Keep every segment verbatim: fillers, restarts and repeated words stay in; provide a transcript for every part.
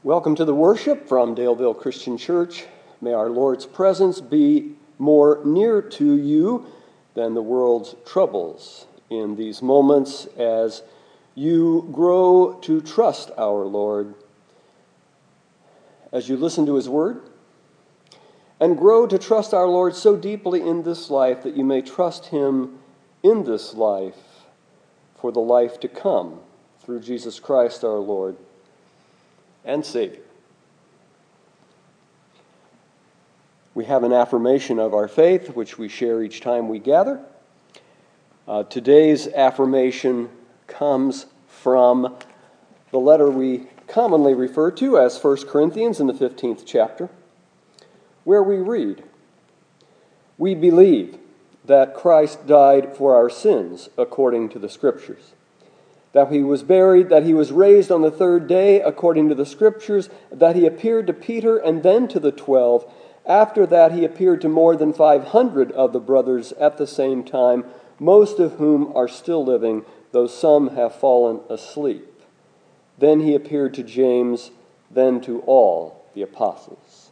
Welcome to the worship from Daleville Christian Church. May our Lord's presence be more near to you than the world's troubles in these moments as you grow to trust our Lord, as you listen to his word, and grow to trust our Lord so deeply in this life that you may trust him in this life for the life to come through Jesus Christ our Lord and Savior. We have an affirmation of our faith, which we share each time we gather. Uh, today's affirmation comes from the letter we commonly refer to as First Corinthians in the fifteenth chapter, where we read, "We believe that Christ died for our sins according to the Scriptures, that he was buried, that he was raised on the third day according to the Scriptures, that he appeared to Peter and then to the twelve. After that he appeared to more than five hundred of the brothers at the same time, most of whom are still living, though some have fallen asleep. Then he appeared to James, then to all the apostles."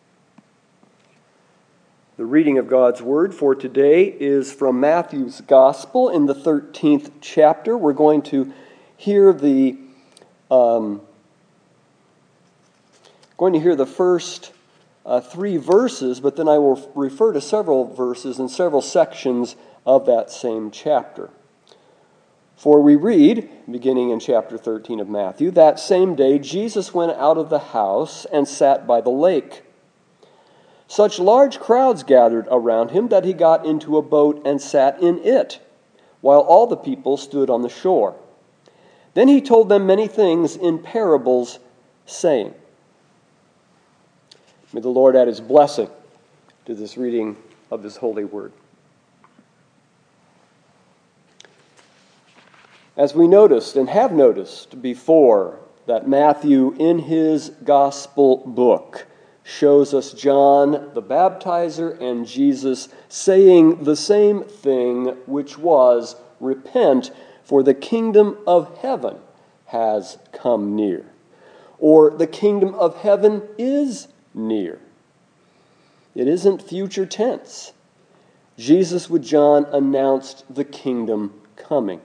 The reading of God's Word for today is from Matthew's Gospel in the thirteenth chapter. We're going to hear the um, going to hear the first uh, three verses, but then I will refer to several verses and several sections of that same chapter. For we read, beginning in chapter thirteen of Matthew, "That same day Jesus went out of the house and sat by the lake. Such large crowds gathered around him that he got into a boat and sat in it, while all the people stood on the shore. Then he told them many things in parables, saying," May the Lord add his blessing to this reading of his holy word. As we noticed and have noticed before, that Matthew in his gospel book shows us John the Baptizer and Jesus saying the same thing, which was, "Repent, for the kingdom of heaven has come near." Or, the kingdom of heaven is near. It isn't future tense. Jesus with John announced the kingdom coming.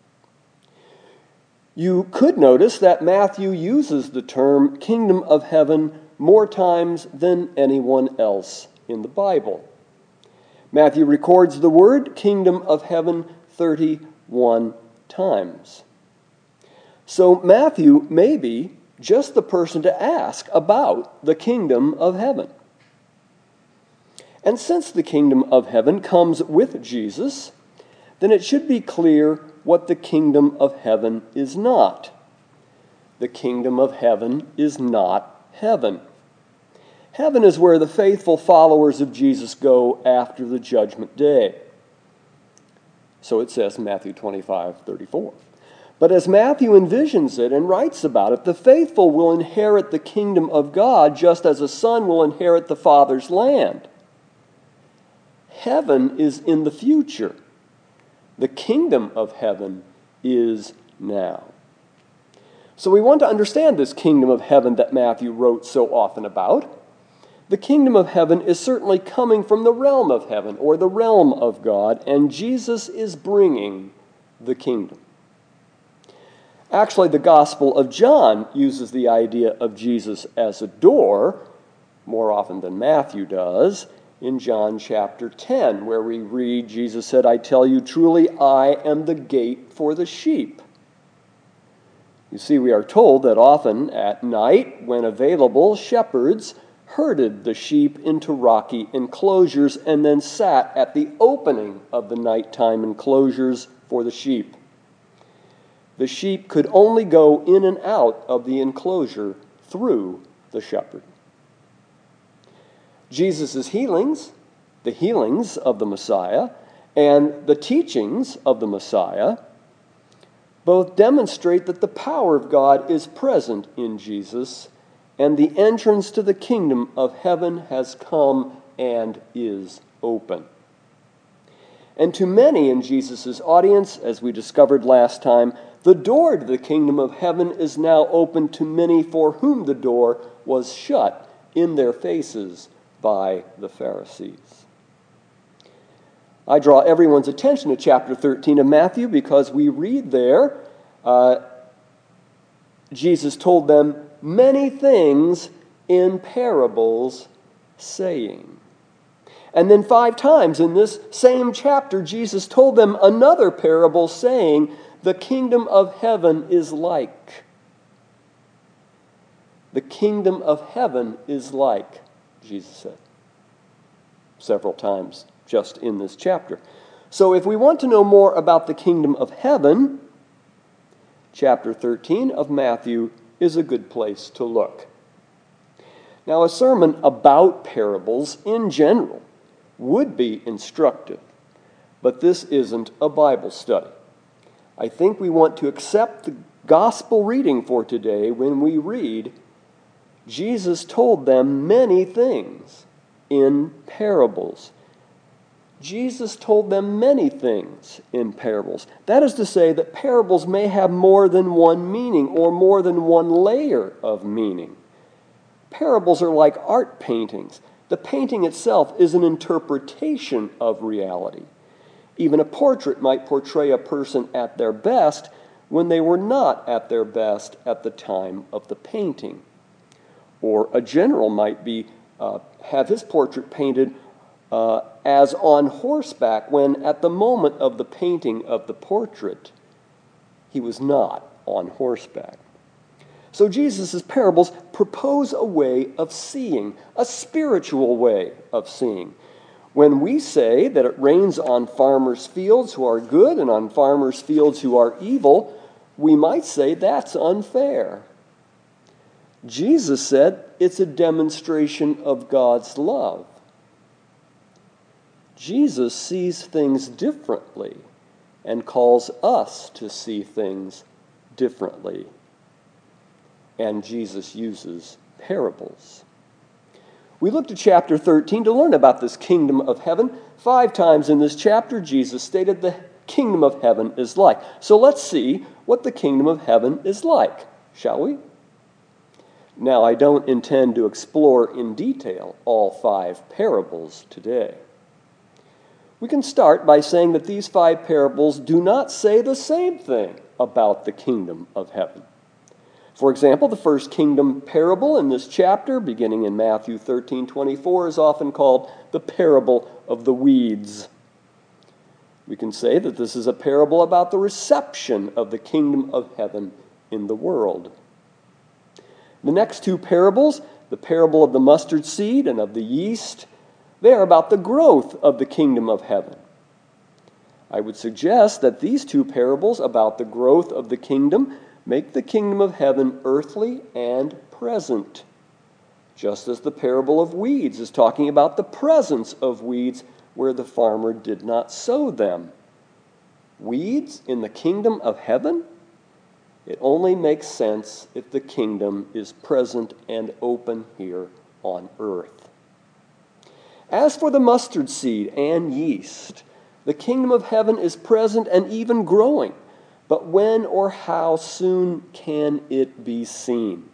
You could notice that Matthew uses the term kingdom of heaven more times than anyone else in the Bible. Matthew records the word kingdom of heaven thirty-one times. So Matthew may be just the person to ask about the kingdom of heaven. And since the kingdom of heaven comes with Jesus, then it should be clear what the kingdom of heaven is not. The kingdom of heaven is not heaven. Heaven is where the faithful followers of Jesus go after the judgment day. So it says in Matthew twenty-five thirty-four. But as Matthew envisions it and writes about it, the faithful will inherit the kingdom of God just as a son will inherit the Father's land. Heaven is in the future. The kingdom of heaven is now. So we want to understand this kingdom of heaven that Matthew wrote so often about. The kingdom of heaven is certainly coming from the realm of heaven, or the realm of God, and Jesus is bringing the kingdom. Actually, the Gospel of John uses the idea of Jesus as a door, more often than Matthew does, in John chapter ten, where we read, Jesus said, "I tell you truly, I am the gate for the sheep." You see, we are told that often at night, when available, shepherds herded the sheep into rocky enclosures and then sat at the opening of the nighttime enclosures for the sheep. The sheep could only go in and out of the enclosure through the shepherd. Jesus' healings, the healings of the Messiah, and the teachings of the Messiah both demonstrate that the power of God is present in Jesus, and the entrance to the kingdom of heaven has come and is open. And to many in Jesus' audience, as we discovered last time, The door to the kingdom of heaven is now open to many for whom the door was shut in their faces by the Pharisees. I draw everyone's attention to chapter thirteen of Matthew because we read there, uh, Jesus told them many things in parables, saying. And then five times in this same chapter, Jesus told them another parable, saying, the kingdom of heaven is like. The kingdom of heaven is like, Jesus said, several times just in this chapter. So if we want to know more about the kingdom of heaven, chapter thirteen of Matthew is a good place to look. Now, a sermon about parables in general would be instructive, but this isn't a Bible study. I think we want to accept the gospel reading for today when we read, Jesus told them many things in parables. Jesus told them many things in parables. That is to say that parables may have more than one meaning or more than one layer of meaning. Parables are like art paintings. The painting itself is an interpretation of reality. Even a portrait might portray a person at their best when they were not at their best at the time of the painting. Or a general might be uh, have his portrait painted uh, as on horseback when at the moment of the painting of the portrait, he was not on horseback. So Jesus' parables propose a way of seeing, a spiritual way of seeing. When we say that it rains on farmers' fields who are good and on farmers' fields who are evil, we might say that's unfair. Jesus said it's a demonstration of God's love. Jesus sees things differently and calls us to see things differently. And Jesus uses parables. We looked at chapter thirteen to learn about this kingdom of heaven. Five times in this chapter, Jesus stated the kingdom of heaven is like. So let's see what the kingdom of heaven is like, shall we? Now, I don't intend to explore in detail all five parables today. We can start by saying that these five parables do not say the same thing about the kingdom of heaven. For example, the first kingdom parable in this chapter, beginning in Matthew thirteen twenty-four, is often called the parable of the weeds. We can say that this is a parable about the reception of the kingdom of heaven in the world. The next two parables, the parable of the mustard seed and of the yeast, they are about the growth of the kingdom of heaven. I would suggest that these two parables about the growth of the kingdom make the kingdom of heaven earthly and present, just as the parable of weeds is talking about the presence of weeds where the farmer did not sow them. Weeds in the kingdom of heaven? It only makes sense if the kingdom is present and open here on earth. As for the mustard seed and yeast, the kingdom of heaven is present and even growing. But when or how soon can it be seen?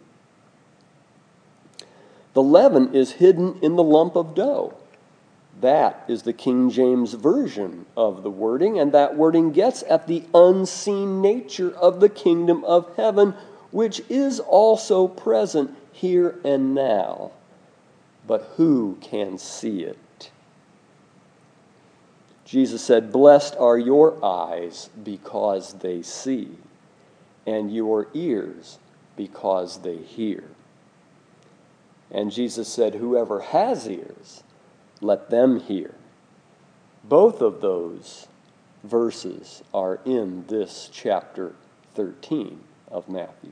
The leaven is hidden in the lump of dough. That is the King James Version of the wording, and that wording gets at the unseen nature of the kingdom of heaven, which is also present here and now. But who can see it? Jesus said, "Blessed are your eyes because they see, and your ears because they hear." And Jesus said, "Whoever has ears, let them hear." Both of those verses are in this chapter thirteen of Matthew.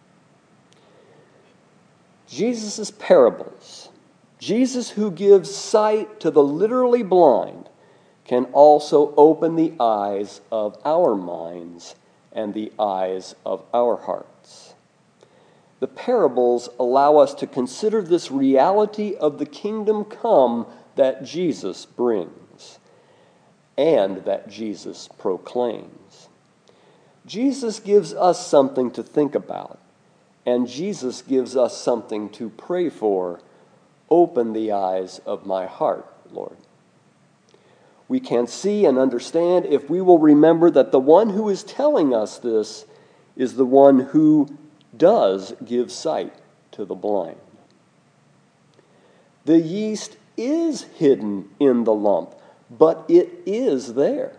Jesus' parables, Jesus who gives sight to the literally blind, can also open the eyes of our minds and the eyes of our hearts. The parables allow us to consider this reality of the kingdom come that Jesus brings and that Jesus proclaims. Jesus gives us something to think about, and Jesus gives us something to pray for. Open the eyes of my heart, Lord. We can see and understand if we will remember that the one who is telling us this is the one who does give sight to the blind. The yeast is hidden in the lump, but it is there.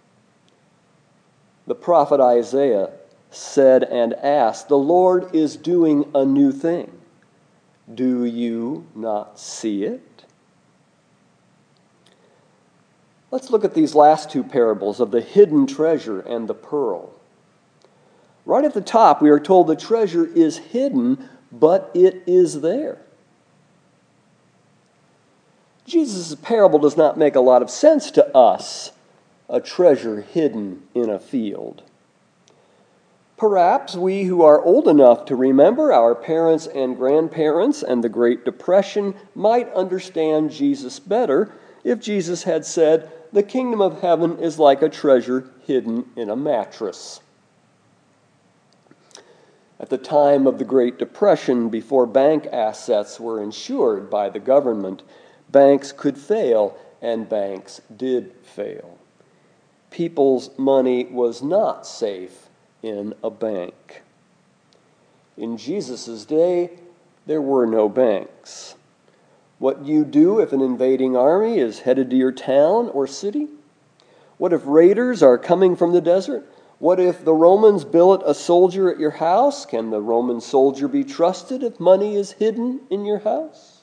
The prophet Isaiah said and asked, "The Lord is doing a new thing. Do you not see it?" Let's look at these last two parables of the hidden treasure and the pearl. Right at the top, we are told the treasure is hidden, but it is there. Jesus' parable does not make a lot of sense to us, a treasure hidden in a field. Perhaps we who are old enough to remember our parents and grandparents and the Great Depression might understand Jesus better if Jesus had said, "The kingdom of heaven is like a treasure hidden in a mattress." At the time of the Great Depression, before bank assets were insured by the government, banks could fail, and banks did fail. People's money was not safe in a bank. In Jesus' day, there were no banks. What do you do if an invading army is headed to your town or city? What if raiders are coming from the desert? What if the Romans billet a soldier at your house? Can the Roman soldier be trusted if money is hidden in your house?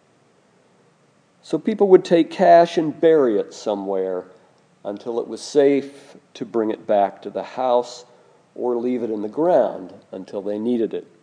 So people would take cash and bury it somewhere until it was safe to bring it back to the house, or leave it in the ground until they needed it.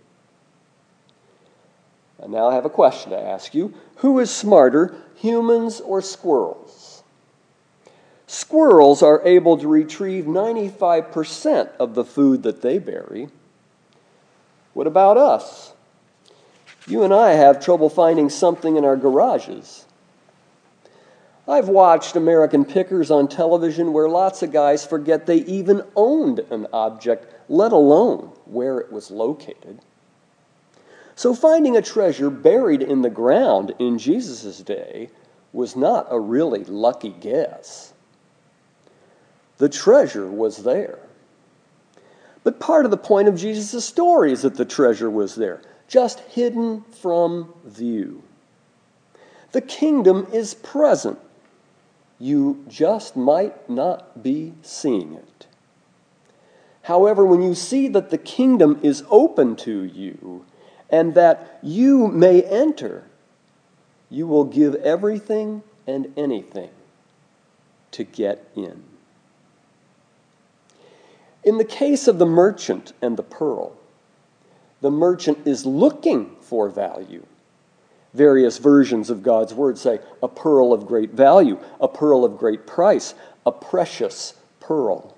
And now I have a question to ask you. Who is smarter, humans or squirrels? Squirrels are able to retrieve ninety-five percent of the food that they bury. What about us? You and I have trouble finding something in our garages. I've watched American Pickers on television where lots of guys forget they even owned an object, let alone where it was located. So finding a treasure buried in the ground in Jesus' day was not a really lucky guess. The treasure was there. But part of the point of Jesus' story is that the treasure was there, just hidden from view. The kingdom is present. You just might not be seeing it. However, when you see that the kingdom is open to you and that you may enter, you will give everything and anything to get in. In the case of the merchant and the pearl, the merchant is looking for value. Various versions of God's word say a pearl of great value, a pearl of great price, a precious pearl.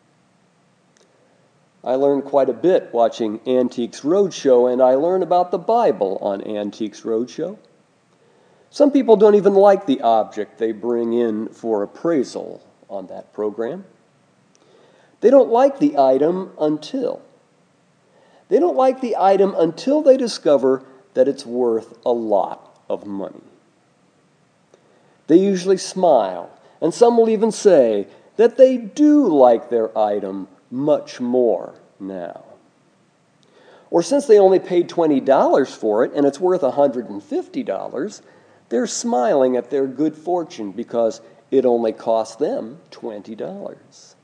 I learned quite a bit watching Antiques Roadshow, and I learned about the Bible on Antiques Roadshow. Some people don't even like the object they bring in for appraisal on that program. They don't like the item until. They don't like the item until they discover that it's worth a lot of money. They usually smile, and some will even say that they do like their item much more now. Or since they only paid twenty dollars for it and it's worth one hundred fifty dollars, they're smiling at their good fortune because it only cost them twenty dollars.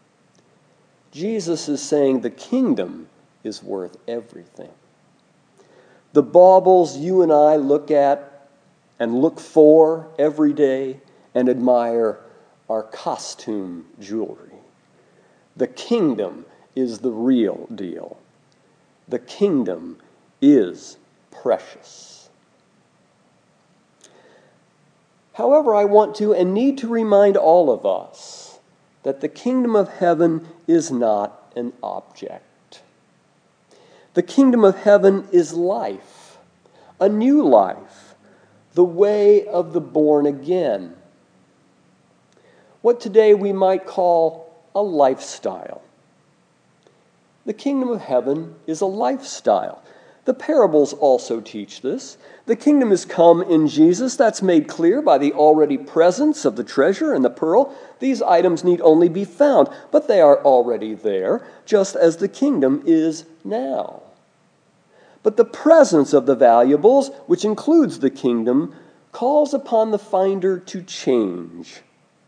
Jesus is saying the kingdom is worth everything. The baubles you and I look at and look for every day and admire are costume jewelry. The kingdom is the real deal. The kingdom is precious. However, I want to and need to remind all of us that the kingdom of heaven is not an object. The kingdom of heaven is life, a new life, the way of the born again. What today we might call a lifestyle. The kingdom of heaven is a lifestyle. The parables also teach this. The kingdom is come in Jesus. That's made clear by the already presence of the treasure and the pearl. These items need only be found, but they are already there, just as the kingdom is now. But the presence of the valuables, which includes the kingdom, calls upon the finder to change.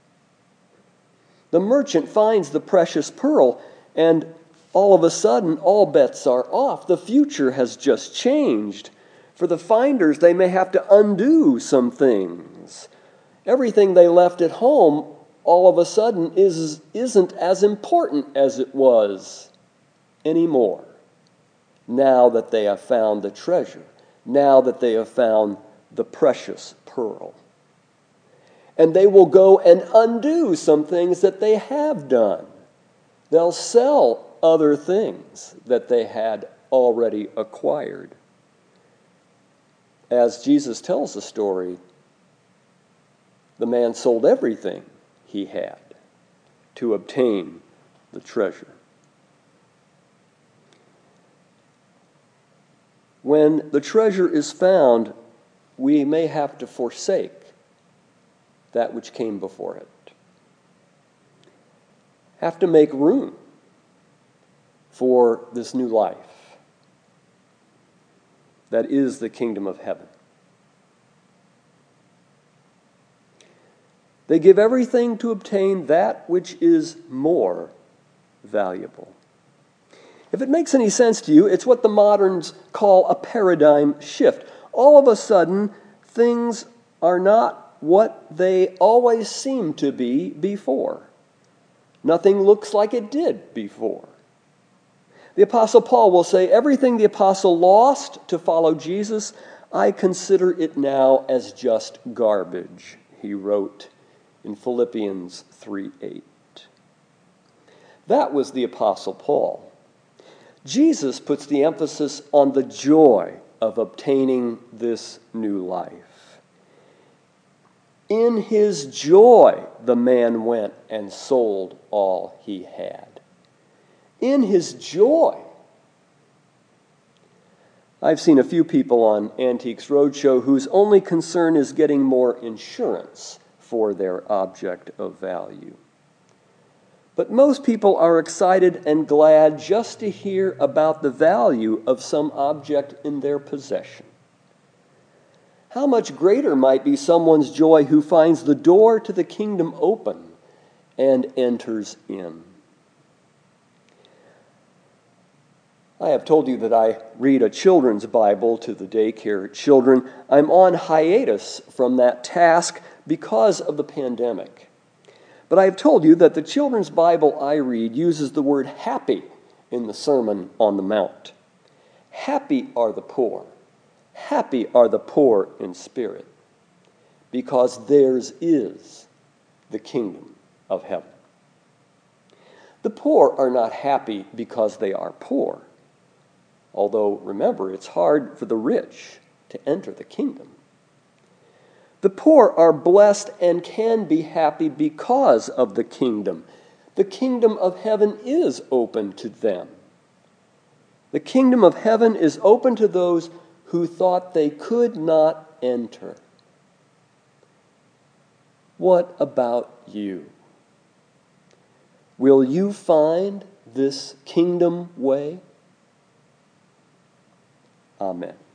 The merchant finds the precious pearl, and all of a sudden, all bets are off. The future has just changed. For the finders, they may have to undo some things. Everything they left at home, all of a sudden, is, isn't as important as it was anymore. Now that they have found the treasure, now that they have found the precious pearl. And they will go and undo some things that they have done. They'll sell other things that they had already acquired. As Jesus tells the story, the man sold everything he had to obtain the treasure. When the treasure is found, we may have to forsake that which came before it. Have to make room for this new life that is the kingdom of heaven. They give everything to obtain that which is more valuable. If it makes any sense to you, it's what the moderns call a paradigm shift. All of a sudden, things are not what they always seemed to be before. Nothing looks like it did before. The Apostle Paul will say, everything the apostle lost to follow Jesus, I consider it now as just garbage, he wrote in Philippians three eight. That was the Apostle Paul. Jesus puts the emphasis on the joy of obtaining this new life. In his joy, the man went and sold all he had. In his joy. I've seen a few people on Antiques Roadshow whose only concern is getting more insurance for their object of value. But most people are excited and glad just to hear about the value of some object in their possession. How much greater might be someone's joy who finds the door to the kingdom open and enters in. I have told you that I read a children's Bible to the daycare children. I'm on hiatus from that task because of the pandemic. But I have told you that the children's Bible I read uses the word happy in the Sermon on the Mount. Happy are the poor. Happy are the poor in spirit, because theirs is the kingdom of heaven. The poor are not happy because they are poor. Although, remember, it's hard for the rich to enter the kingdom. The poor are blessed and can be happy because of the kingdom. The kingdom of heaven is open to them. The kingdom of heaven is open to those who thought they could not enter. What about you? Will you find this kingdom way? Amen.